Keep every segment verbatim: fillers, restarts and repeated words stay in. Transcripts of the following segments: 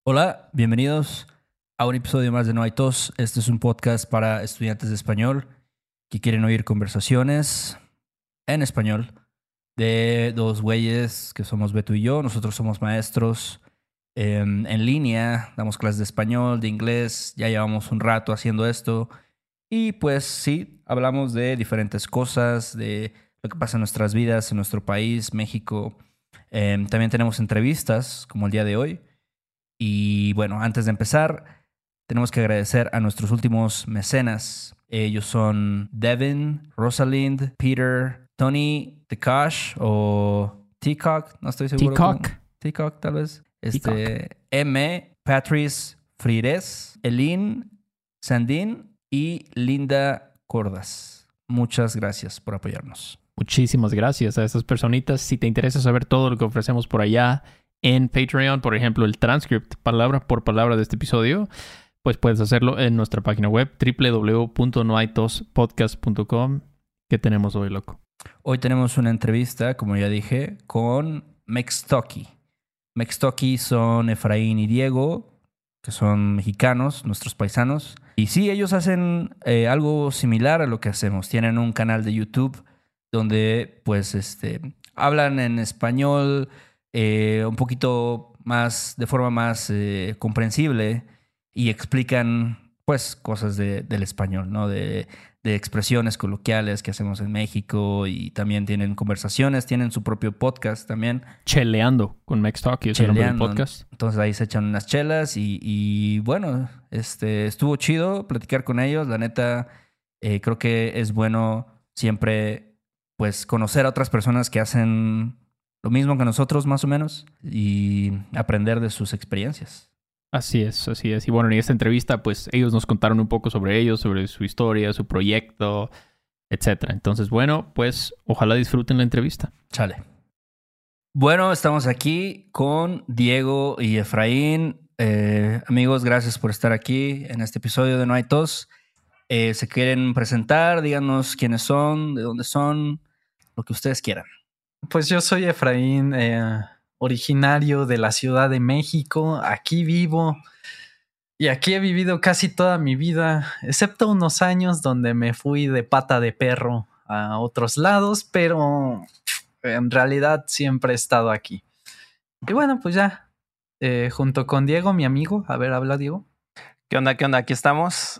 Hola, bienvenidos a un episodio más de No hay tos. Este es un podcast para estudiantes de español que quieren oír conversaciones en español de dos güeyes que somos Beto y yo. Nosotros somos maestros eh, en línea, damos clases de español, de inglés, ya llevamos un rato haciendo esto y pues sí, hablamos de diferentes cosas, de lo que pasa en nuestras vidas, en nuestro país, México. Eh, también tenemos entrevistas como el día de hoy. Y bueno, antes de empezar, tenemos que agradecer a nuestros últimos mecenas. Ellos son Devin, Rosalind, Peter, Tony Tekash o Teacock, no estoy seguro. Teacock. Teacock, tal vez. Este, M, Patrice Frires, Elin, Sandin y Linda Cordas. Muchas gracias por apoyarnos. Muchísimas gracias a estas personitas. Si te interesa saber todo lo que ofrecemos por allá en Patreon, por ejemplo, el transcript palabra por palabra de este episodio, pues puedes hacerlo en nuestra página web doble u doble u doble u punto no hay tos podcast punto com. ¿Qué tenemos hoy, loco? Hoy tenemos una entrevista, como ya dije, con Mextoki. Mextoki son Efraín y Diego, que son mexicanos, nuestros paisanos. Y sí, ellos hacen eh, algo similar a lo que hacemos. Tienen un canal de YouTube donde pues este, hablan en español eh, un poquito más, de forma más eh, comprensible y explican pues cosas de, del español, ¿no? De, de expresiones coloquiales que hacemos en México y también tienen conversaciones, tienen su propio podcast también. Cheleando con Mextalk, es el nombre del podcast. Entonces ahí se echan unas chelas y, y bueno, este, estuvo chido platicar con ellos. La neta, eh, creo que es bueno siempre pues conocer a otras personas que hacen lo mismo que nosotros más o menos y aprender de sus experiencias. Así es, así es. Y bueno, en esta entrevista pues ellos nos contaron un poco sobre ellos, sobre su historia, su proyecto, etcétera. Entonces, bueno, pues ojalá disfruten la entrevista. Chale. Bueno, estamos aquí con Diego y Efraín. Eh, amigos, gracias por estar aquí en este episodio de No hay tos. Eh, ¿Se quieren presentar? Díganos quiénes son, de dónde son, lo que ustedes quieran. Pues yo soy Efraín, eh, originario de la Ciudad de México. Aquí vivo y aquí he vivido casi toda mi vida, excepto unos años donde me fui de pata de perro a otros lados, pero en realidad siempre he estado aquí. Y bueno, pues ya, eh, junto con Diego, mi amigo. A ver, habla Diego. ¿Qué onda? ¿Qué onda? Aquí estamos.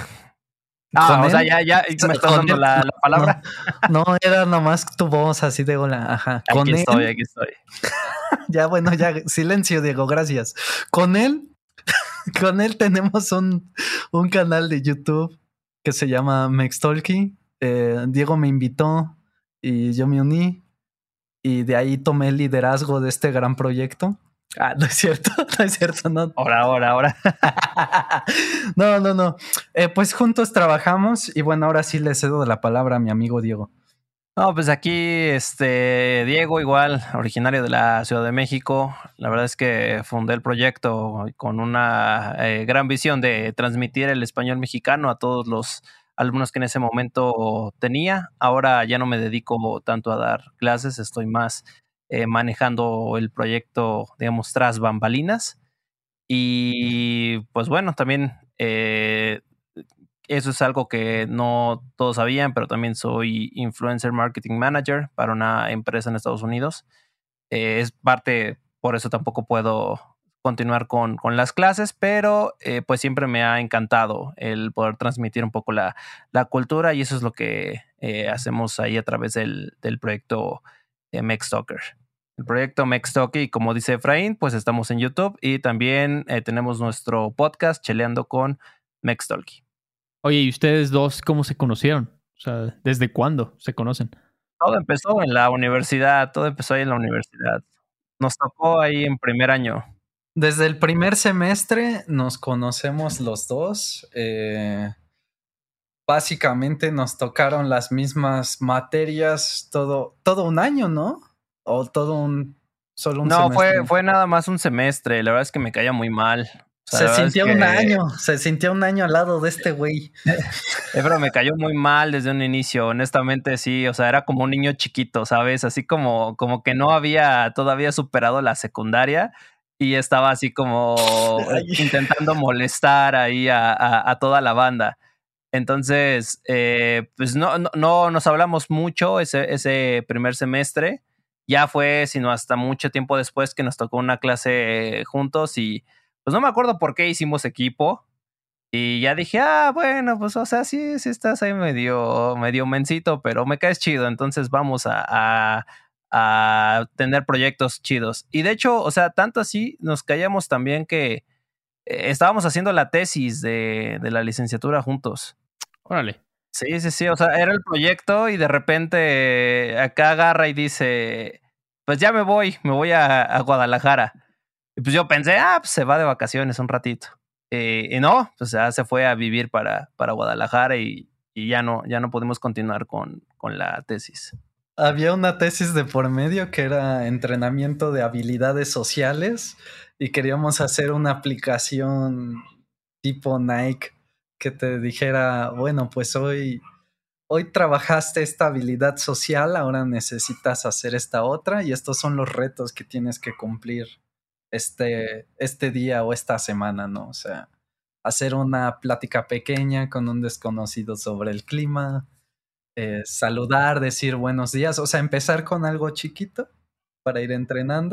Ah, o él? sea, ya, ya me estás dando él, la, la palabra. No, no, era nomás tu voz así de hola. Ajá. Aquí Con estoy, él, aquí estoy. Ya, bueno, ya, silencio, Diego, gracias. Con él, con él tenemos un, un canal de YouTube que se llama Mextalki. Eh, Diego me invitó y yo me uní y de ahí tomé el liderazgo de este gran proyecto. Ah, no es cierto, no es cierto, no. Ahora, ahora, ahora. no, no, no. Eh, pues juntos trabajamos y bueno, ahora sí le cedo la palabra a mi amigo Diego. No, pues aquí, este, Diego, igual, originario de la Ciudad de México. La verdad es que fundé el proyecto con una eh, gran visión de transmitir el español mexicano a todos los alumnos que en ese momento tenía. Ahora ya no me dedico tanto a dar clases, estoy más eh, manejando el proyecto, digamos, tras bambalinas. Y pues bueno, también... Eh, Eso es algo que no todos sabían, pero también soy Influencer Marketing Manager para una empresa en Estados Unidos. Eh, es parte, por eso tampoco puedo continuar con, con las clases, pero eh, pues siempre me ha encantado el poder transmitir un poco la, la cultura y eso es lo que eh, hacemos ahí a través del, del proyecto de Mextalker. El proyecto Mextalker, y como dice Efraín, pues estamos en YouTube y también eh, tenemos nuestro podcast Cheleando con Mextalker. Oye, ¿y ustedes dos cómo se conocieron? O sea, ¿desde cuándo se conocen? Todo empezó en la universidad, todo empezó ahí en la universidad. Nos tocó ahí en primer año. Desde el primer semestre nos conocemos los dos. Eh, básicamente nos tocaron las mismas materias todo, todo un año, ¿no? O todo un... Solo un no, semestre. fue, fue nada más un semestre. La verdad es que me caía muy mal. O sea, se sintió es que... un año, se sintió un año al lado de este güey. Pero me cayó muy mal desde un inicio, honestamente sí, o sea, era como un niño chiquito, ¿sabes? Así como, como que no había todavía superado la secundaria y estaba así como Ay. intentando molestar ahí a, a, a toda la banda. Entonces, eh, pues no, no, no nos hablamos mucho ese, ese primer semestre. Ya fue, sino hasta mucho tiempo después que nos tocó una clase eh, juntos y pues no me acuerdo por qué hicimos equipo. Y ya dije, ah, bueno, pues o sea, sí, sí estás ahí medio, medio mencito, pero me caes chido, entonces vamos a, a, a tener proyectos chidos. Y de hecho, o sea, tanto así nos caíamos también que eh, estábamos haciendo la tesis de, de la licenciatura juntos. Órale. Sí, sí, sí, o sea, era el proyecto y de repente acá agarra y dice, pues ya me voy, me voy a, a Guadalajara. Y pues yo pensé, ah, pues se va de vacaciones un ratito. Eh, y no, pues ya se fue a vivir para, para Guadalajara y, y ya no, ya no pudimos continuar con, con la tesis. Había una tesis de por medio que era entrenamiento de habilidades sociales y queríamos hacer una aplicación tipo Nike que te dijera, bueno, pues hoy, hoy trabajaste esta habilidad social, ahora necesitas hacer esta otra y estos son los retos que tienes que cumplir este, este día o esta semana, ¿no? O sea, hacer una plática pequeña con un desconocido sobre el clima, eh, saludar, decir buenos días, o sea, empezar con algo chiquito para ir entrenando.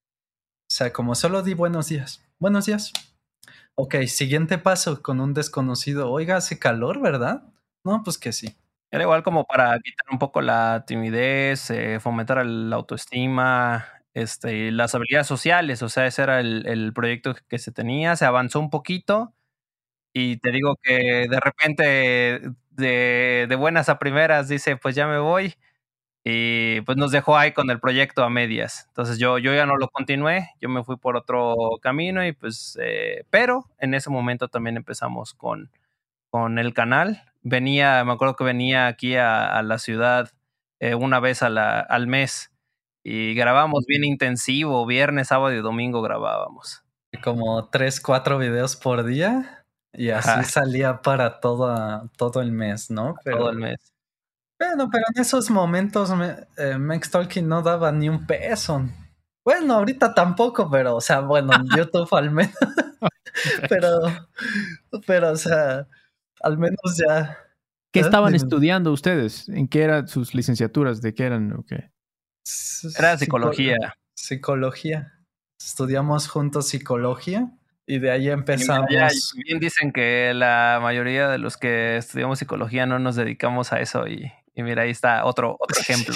O sea, como solo di buenos días. Buenos días. Ok, siguiente paso con un desconocido. Oiga, hace calor, ¿verdad? No, pues que sí. Era igual como para quitar un poco la timidez, eh, fomentar la autoestima, este, las habilidades sociales. O sea, ese era el, el proyecto que se tenía. Se avanzó un poquito y te digo que de repente, de, de buenas a primeras, dice, pues ya me voy. Y pues nos dejó ahí con el proyecto a medias. Entonces yo, yo ya no lo continué, yo me fui por otro camino y pues, eh, pero en ese momento también empezamos con, con el canal. Venía, me acuerdo que venía aquí a, a la ciudad eh, una vez a la, al mes y grabamos bien intensivo, viernes, sábado y domingo grabábamos. Como tres, cuatro videos por día y así Ajá. salía para toda, todo el mes, ¿no? Pero, Todo el mes. Bueno, pero en esos momentos me, eh, Max Talking no daba ni un peso. Bueno, ahorita tampoco, pero, o sea, bueno, en YouTube al menos. pero, pero, o sea, al menos ya. ¿Qué ¿eh? estaban Dime. estudiando ustedes? ¿En qué eran sus licenciaturas? ¿De qué eran? ¿O qué? Era Psico- psicología. Psicología. Estudiamos juntos psicología y de ahí Y empezamos. mira, ya bien dicen que la mayoría de los que estudiamos psicología no nos dedicamos a eso y, y mira, ahí está otro, otro ejemplo.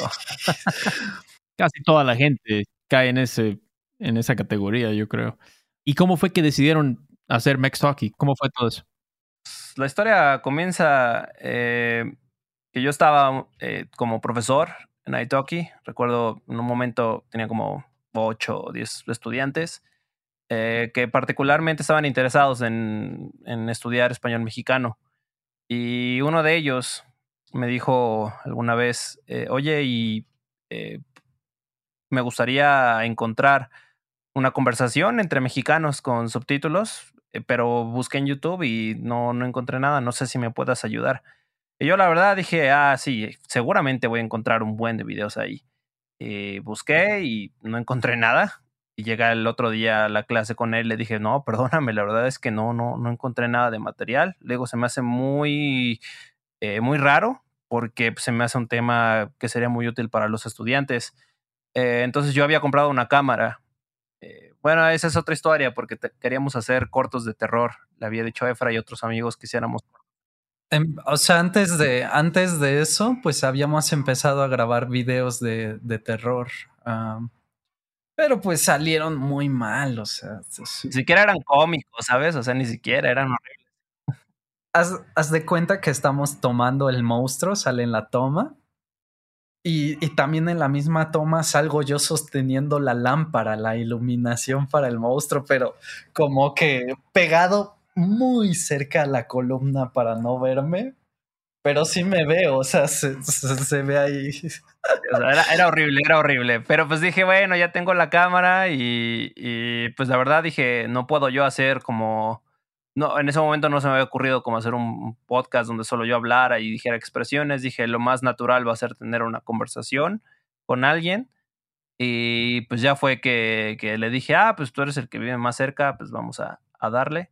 Casi toda la gente cae en ese, en esa categoría, yo creo. ¿Y cómo fue que decidieron hacer Max Talkie? ¿Cómo fue todo eso? La historia comienza eh, que yo estaba eh, como profesor en Italki. Recuerdo en un momento tenía como ocho o diez estudiantes eh, que particularmente estaban interesados en, en estudiar español mexicano. Y uno de ellos me dijo alguna vez, eh, oye, y eh, me gustaría encontrar una conversación entre mexicanos con subtítulos, eh, pero busqué en YouTube y no, no encontré nada. No sé si me puedas ayudar. Y yo la verdad dije, ah, sí, seguramente voy a encontrar un buen de videos ahí. Y busqué y no encontré nada. Y llega el otro día a la clase con él, le dije, no, perdóname, la verdad es que no, no, no encontré nada de material. Luego se me hace muy, eh, muy raro porque pues, se me hace un tema que sería muy útil para los estudiantes. Eh, entonces yo había comprado una cámara. Eh, bueno, esa es otra historia porque te, queríamos hacer cortos de terror. Le había dicho a Efra y otros amigos que hiciéramos. Em, o sea, antes de, antes de eso, pues habíamos empezado a grabar videos de, de terror. Um, pero pues salieron muy mal, o sea. Ni siquiera eran cómicos, ¿sabes? O sea, ni siquiera eran horribles. Haz, haz de cuenta que estamos tomando el monstruo, sale en la toma. Y, y también en la misma toma salgo yo sosteniendo la lámpara, la iluminación para el monstruo, pero como que pegado muy cerca a la columna para no verme. Pero sí me veo, o sea, se, se, se ve ahí. O sea, era, era horrible, era horrible. Pero pues dije, bueno, ya tengo la cámara y, y pues la verdad dije, no puedo yo hacer como... No, en ese momento no se me había ocurrido como hacer un podcast donde solo yo hablara y dijera expresiones. Dije, lo más natural va a ser tener una conversación con alguien Y pues ya fue que, que le dije, ah, pues tú eres el que vive más cerca, pues vamos a, a darle.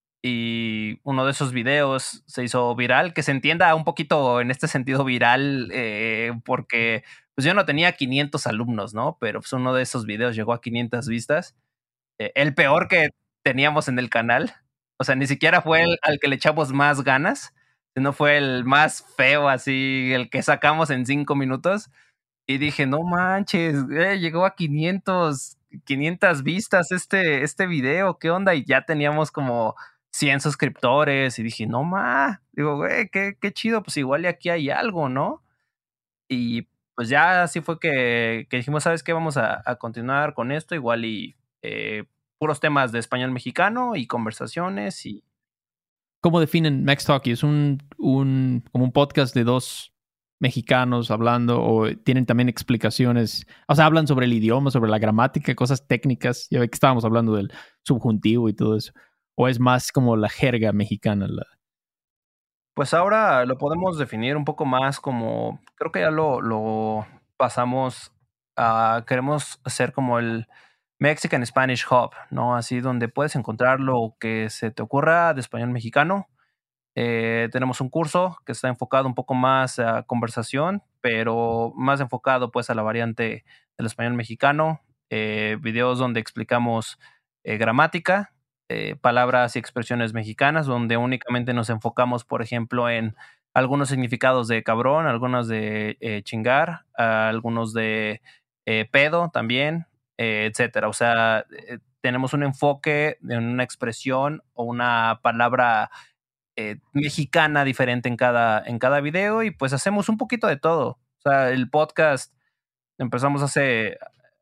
Y uno de esos videos se hizo viral, que se entienda un poquito en este sentido viral, eh, porque pues yo no tenía quinientos alumnos, ¿no? Pero pues uno de esos videos llegó a quinientas vistas. Eh, el peor que teníamos en el canal. O sea, ni siquiera fue el al que le echamos más ganas, sino fue el más feo, así, el que sacamos en cinco minutos. Y dije, no manches, eh, llegó a quinientos, quinientas vistas este, este video, ¿qué onda? Y ya teníamos como cien suscriptores. Y dije, no ma, digo, güey, qué, qué chido, pues igual y aquí hay algo, ¿no? Y pues ya así fue que, que dijimos, ¿sabes qué? Vamos a, a continuar con esto, igual y eh, puros temas de español mexicano y conversaciones y ¿Cómo definen Max Talkie? ¿Es un, un, como un podcast de dos mexicanos hablando o tienen también explicaciones? O sea, hablan sobre el idioma, sobre la gramática, cosas técnicas. Ya ve que estábamos hablando del subjuntivo y todo eso. ¿O es más como la jerga mexicana? La... pues ahora lo podemos definir un poco más como, creo que ya lo, lo pasamos a, queremos hacer como el Mexican Spanish Hub, ¿no? Así donde puedes encontrar lo que se te ocurra de español mexicano. Eh, tenemos un curso que está enfocado un poco más a conversación, pero más enfocado pues a la variante del español mexicano. Eh, videos donde explicamos eh, gramática, eh, palabras y expresiones mexicanas, donde únicamente nos enfocamos, por ejemplo, en algunos significados de cabrón, algunos de eh, chingar, algunos de eh, pedo también, eh, etcétera. O sea, eh, tenemos un enfoque en una expresión o una palabra eh, mexicana diferente en cada, en cada video y pues hacemos un poquito de todo. O sea, el podcast empezamos hace,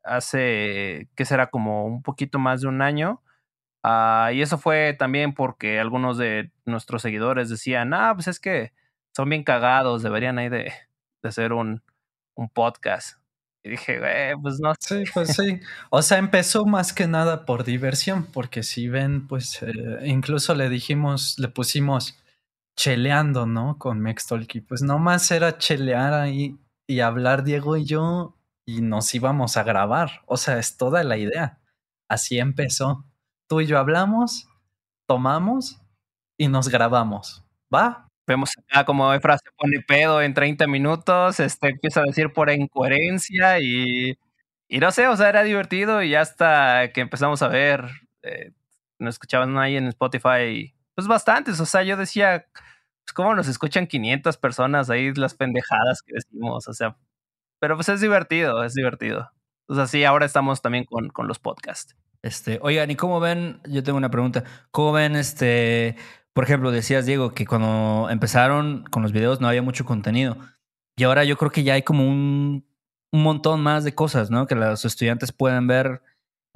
hace, ¿qué será? Como un poquito más de un año. Uh, y eso fue también porque algunos de nuestros seguidores decían, ah, pues es que son bien cagados, deberían ahí de, de hacer un, un podcast. Y dije, güey, pues no sé. Sí, pues sí. O sea, empezó más que nada por diversión, porque si ven, pues eh, incluso le dijimos, le pusimos cheleando, ¿no? Con Mextalky. Pues nomás era chelear ahí y hablar Diego y yo y nos íbamos a grabar. O sea, es toda la idea. Así empezó. Tú y yo hablamos, tomamos y nos grabamos. ¿Va? Vemos acá como Efra se pone pedo en treinta minutos, este, empieza a decir por incoherencia y, y no sé, o sea, era divertido y hasta que empezamos a ver, eh, nos escuchaban ahí en Spotify, pues bastantes, o sea, yo decía, pues cómo nos escuchan quinientas personas ahí las pendejadas que decimos, o sea, pero pues es divertido, es divertido. O sea, sí, ahora estamos también con, con los podcasts. Este, oigan, ¿y cómo ven? Yo tengo una pregunta. ¿Cómo ven este, por ejemplo, decías, Diego, que cuando empezaron con los videos no había mucho contenido. Y ahora yo creo que ya hay como un, un montón más de cosas, ¿no? Que los estudiantes pueden ver.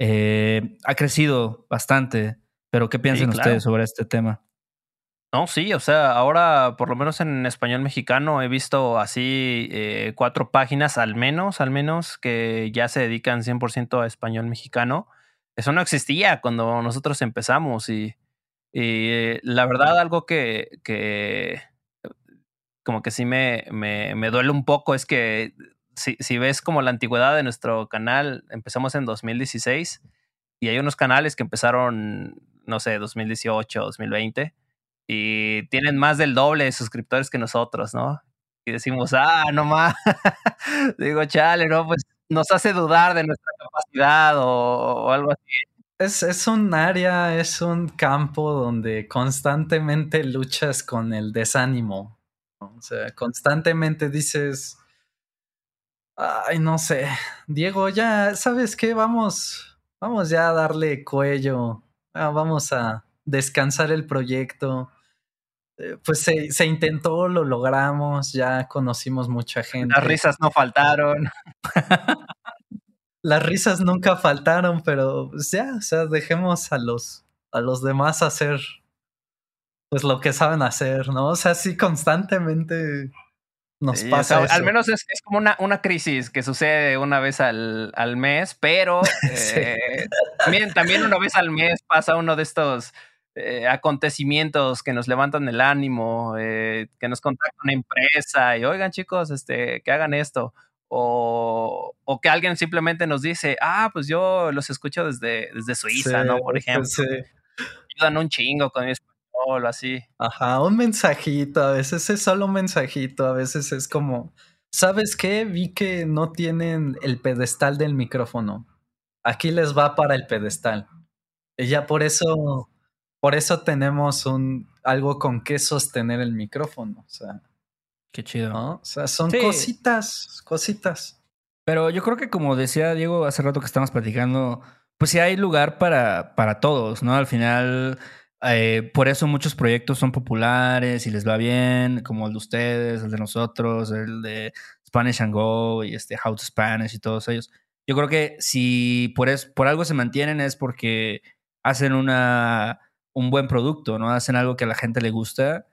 Eh, ha crecido bastante. Pero ¿qué piensan Sí, claro. ustedes sobre este tema? No, sí, o sea, ahora por lo menos en español mexicano he visto así eh, cuatro páginas al menos, al menos que ya se dedican cien por ciento a español mexicano. Eso no existía cuando nosotros empezamos y, y eh, la verdad algo que, que como que sí me, me, me duele un poco es que si, si ves como la antigüedad de nuestro canal, empezamos en dos mil dieciséis y hay unos canales que empezaron, no sé, dos mil dieciocho, dos mil veinte y tienen más del doble de suscriptores que nosotros, ¿no? Y decimos, ah, no más. Digo, chale, ¿no? Pues nos hace dudar de nuestra capacidad o, o algo así. Es, es un área, es un campo donde constantemente luchas con el desánimo. ¿No? O sea, constantemente dices, ay, no sé, Diego, ya, ¿sabes qué? Vamos, vamos ya a darle cuello, ah, vamos a descansar el proyecto. Eh, pues se, se intentó, lo logramos, ya conocimos mucha gente. Las risas no faltaron. Las risas nunca faltaron, pero pues ya, o sea, dejemos a los, a los demás hacer pues lo que saben hacer, ¿no? O sea, sí, constantemente nos Sí, pasa o sea, eso. al menos es, es como una, una crisis que sucede una vez al, al mes, pero Sí. eh, también, también una vez al mes pasa uno de estos eh, acontecimientos que nos levantan el ánimo, eh, que nos contacta una empresa y oigan chicos, este, que hagan esto. o, o que alguien simplemente nos dice, ah, pues yo los escucho desde, desde Suiza, Sí, ¿no? Por ejemplo. sí. Ayudan un chingo con mi español o así. Ajá, un mensajito, a veces es solo un mensajito, a veces es como, ¿sabes qué? Vi que no tienen el pedestal del micrófono. Aquí les va para el pedestal. Y ya por eso, por eso tenemos un algo con que sostener el micrófono. O sea, Qué chido. ¿no? O sea, son Sí. cositas, cositas. Pero yo creo que como decía Diego hace rato que estábamos platicando, pues sí hay lugar para, para todos, ¿no? Al final, eh, por eso muchos proyectos son populares y les va bien, como el de ustedes, el de nosotros, el de Spanish and Go y este How to Spanish y todos ellos. Yo creo que si por, es, por algo se mantienen es porque hacen una, un buen producto, ¿no? Hacen algo que a la gente le gusta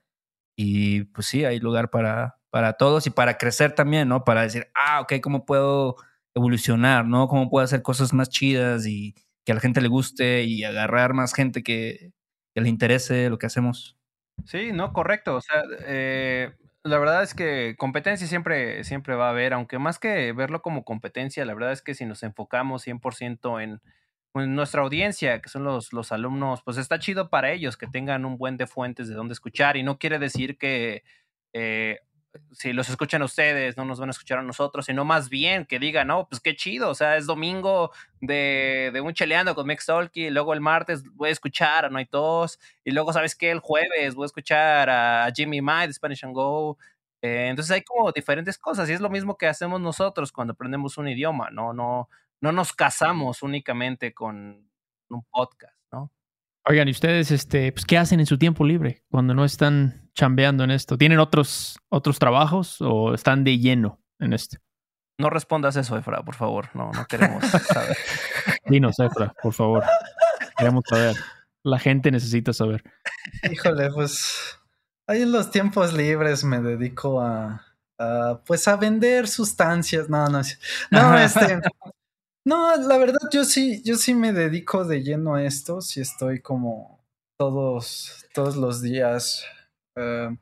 y pues sí, hay lugar para, para todos y para crecer también, ¿no? Para decir, ah, ok, ¿cómo puedo evolucionar, ¿no? ¿Cómo puedo hacer cosas más chidas y que a la gente le guste y agarrar más gente que, que le interese lo que hacemos? Sí, no, correcto. O sea, eh, la verdad es que competencia siempre, siempre va a haber, aunque más que verlo como competencia, la verdad es que si nos enfocamos cien por ciento en, en nuestra audiencia, que son los, los alumnos, pues está chido para ellos que tengan un buen de fuentes de dónde escuchar y no quiere decir que eh, si los escuchan a ustedes, no nos van a escuchar a nosotros, sino más bien que digan, no, pues qué chido, o sea, es domingo de, de un cheleando con Mextalky, y luego el martes voy a escuchar a No Hay Tos, y luego, ¿sabes qué? El jueves voy a escuchar a Jimmy Mai de Spanish and Go. Eh, entonces hay como diferentes cosas, y es lo mismo que hacemos nosotros cuando aprendemos un idioma, ¿no? No, no nos casamos únicamente con un podcast, ¿no? Oigan, ¿y ustedes este, pues, qué hacen en su tiempo libre cuando no están chambeando en esto? ¿Tienen otros, otros trabajos o están de lleno en esto? No respondas eso, Efra, por favor. No, no queremos saber. Dinos, Efra, por favor. Queremos saber. La gente necesita saber. Híjole, pues ahí en los tiempos libres me dedico a, a pues a vender sustancias. No, no, no, este, no, la verdad yo sí, yo sí me dedico de lleno a esto. Sí estoy como todos, todos los días eh,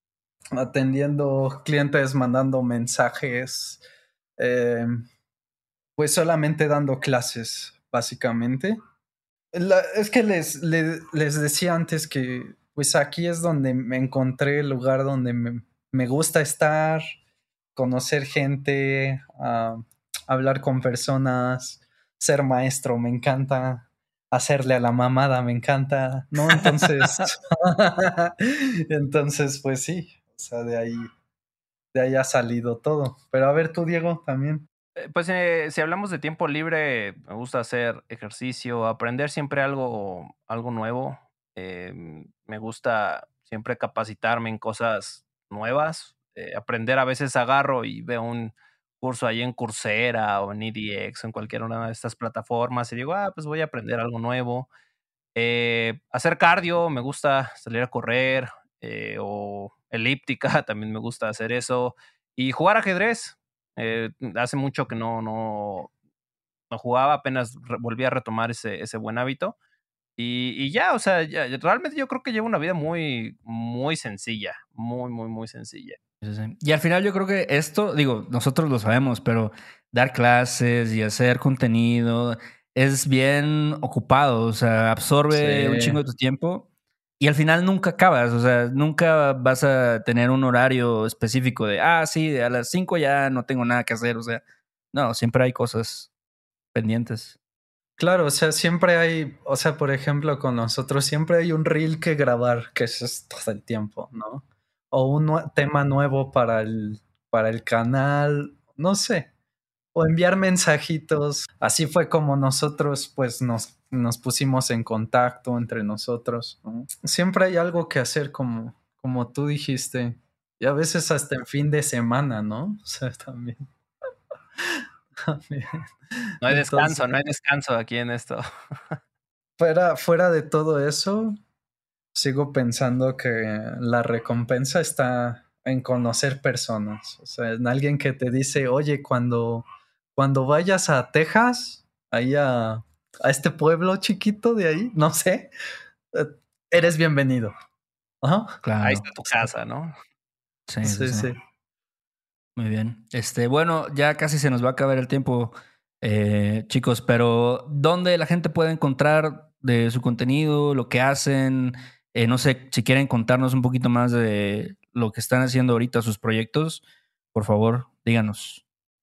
atendiendo clientes, mandando mensajes, eh, pues solamente dando clases, básicamente. La- es que les, les, les decía antes que pues aquí es donde me encontré el lugar donde me, me gusta estar, conocer gente, ah, hablar con personas, ser maestro, me encanta, hacerle a la mamada, me encanta, ¿no? Entonces, entonces pues sí, o sea, de ahí, de ahí ha salido todo. Pero a ver tú, Diego, también. Eh, Pues eh, si hablamos de tiempo libre, me gusta hacer ejercicio, aprender siempre algo, algo nuevo. Eh, me gusta siempre capacitarme en cosas nuevas. Eh, aprender a veces agarro y veo un curso ahí en Coursera o en E D X o en cualquiera una de estas plataformas y digo, ah, pues voy a aprender algo nuevo. Eh, hacer cardio, me gusta salir a correr eh, o elíptica, también me gusta hacer eso. Y jugar ajedrez. Eh, hace mucho que no, no, no jugaba, apenas re- volví a retomar ese, ese buen hábito. Y, y ya, o sea, ya- ya- realmente yo creo que llevo una vida muy, muy sencilla, muy, muy, muy sencilla. Sí, sí. Y al final yo creo que esto, digo, nosotros lo sabemos, pero dar clases y hacer contenido es bien ocupado, o sea, absorbe un Sí. chingo de tu tiempo y al final nunca acabas, o sea, nunca vas a tener un horario específico de, ah, sí, a las cinco ya no tengo nada que hacer, o sea, no, siempre hay cosas pendientes. Claro, o sea, siempre hay, o sea, por ejemplo, con nosotros siempre hay un reel que grabar, que eso es todo el tiempo, ¿no? O un nue- tema nuevo para el, para el canal, no sé, o enviar mensajitos. Así fue como nosotros, pues, nos, nos pusimos en contacto entre nosotros, ¿no? Siempre hay algo que hacer, como, como tú dijiste, y a veces hasta en fin de semana, ¿no? O sea, también. también. No hay Entonces, descanso, no hay descanso aquí en esto. fuera, fuera de todo eso, sigo pensando que la recompensa está en conocer personas. O sea, en alguien que te dice, oye, cuando, cuando vayas a Texas, ahí a, a este pueblo chiquito de ahí, no sé, eh, eres bienvenido. Ajá. Claro. Ahí está tu casa, ¿no? Sí, sí, Sí, sí. sí. Muy bien. Este, bueno, ya casi se nos va a acabar el tiempo, eh, chicos, pero ¿dónde la gente puede encontrar de su contenido, lo que hacen? Eh, no sé, si quieren contarnos un poquito más de lo que están haciendo ahorita, sus proyectos, por favor, díganos.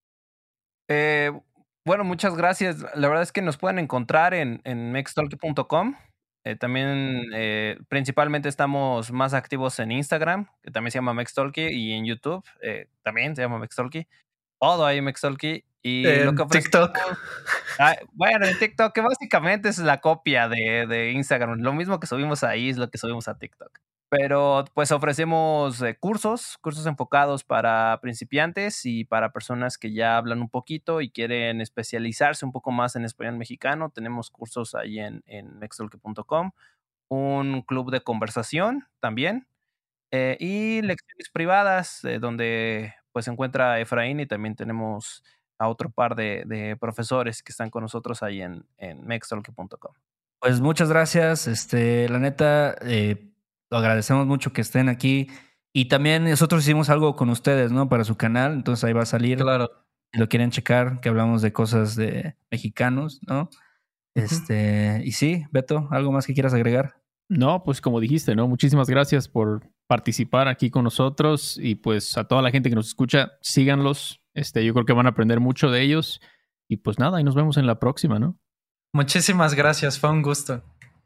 Eh, bueno, muchas gracias. La verdad es que nos pueden encontrar en, en mextalki punto com. Eh, también, eh, principalmente estamos más activos en Instagram, que también se llama Mextalki, y en YouTube eh, también se llama Mextalki. Todo ahí en Mextalki. Y en lo que ofrecemos, TikTok. Ah, bueno, en TikTok, que básicamente es la copia de, de Instagram. Lo mismo que subimos ahí es lo que subimos a TikTok. Pero pues ofrecemos eh, cursos, cursos enfocados para principiantes y para personas que ya hablan un poquito y quieren especializarse un poco más en español mexicano. Tenemos cursos ahí en, en mextalki punto com, un club de conversación también, eh, y lecciones privadas eh, donde pues se encuentra Efraín, y también tenemos a otro par de, de profesores que están con nosotros ahí en, en mextalki punto com. Pues muchas gracias. Este, la neta, eh, lo agradecemos mucho que estén aquí. Y también nosotros hicimos algo con ustedes, ¿no? Para su canal. Entonces ahí va a salir. Claro. Si lo quieren checar, que hablamos de cosas de mexicanos, ¿no? Este, y sí, Beto, ¿algo más que quieras agregar? No, pues como dijiste, ¿no? Muchísimas gracias por participar aquí con nosotros, y pues a toda la gente que nos escucha, síganlos. Este, yo creo que van a aprender mucho de ellos, y pues nada, ahí nos vemos en la próxima, ¿no? Muchísimas gracias, fue un gusto.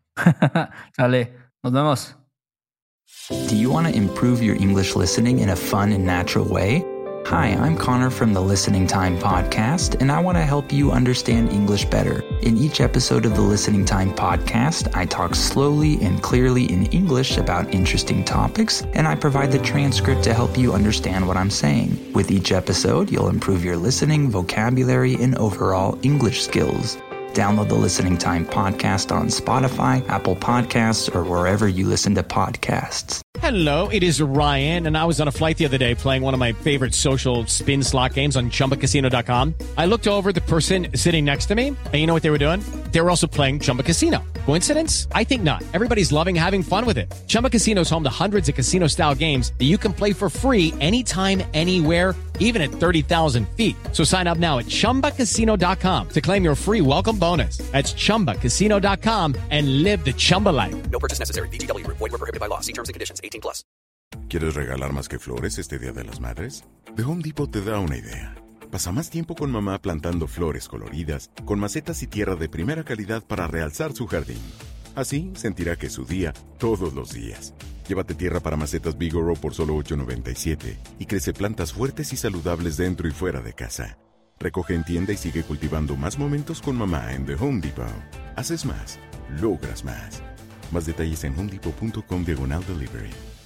Dale, nos vemos. Do you want to improve your English listening in a fun and natural way? Hi, I'm Connor from the Listening Time Podcast, and I want to help you understand English better. In each episode of the Listening Time Podcast, I talk slowly and clearly in English about interesting topics, and I provide the transcript to help you understand what I'm saying. With each episode, you'll improve your listening, vocabulary, and overall English skills. Download the Listening Time Podcast on Spotify, Apple Podcasts, or wherever you listen to podcasts. Hello, it is Ryan, and I was on a flight the other day playing one of my favorite social spin slot games on chumba casino dot com. I looked over at the person sitting next to me, and you know what they were doing? They were also playing Chumba Casino. Coincidence? I think not. Everybody's loving having fun with it. Chumba Casino is home to hundreds of casino-style games that you can play for free anytime, anywhere, even at thirty thousand feet. So sign up now at chumba casino dot com to claim your free welcome bonus. That's chumba casino dot com and live the Chumba life. No purchase necessary. V G W. Void where prohibited by law. See terms and conditions. eighteen plus. ¿Quieres regalar más que flores este Día de las Madres? The Home Depot te da una idea. Pasa más tiempo con mamá plantando flores coloridas, con macetas y tierra de primera calidad para realzar su jardín. Así sentirá que es su día todos los días. Llévate tierra para macetas Bigoro por solo ocho noventa y siete y crece plantas fuertes y saludables dentro y fuera de casa. Recoge en tienda y sigue cultivando más momentos con mamá en The Home Depot. Haces más, logras más. Más detalles en homedepot punto com diagonal delivery.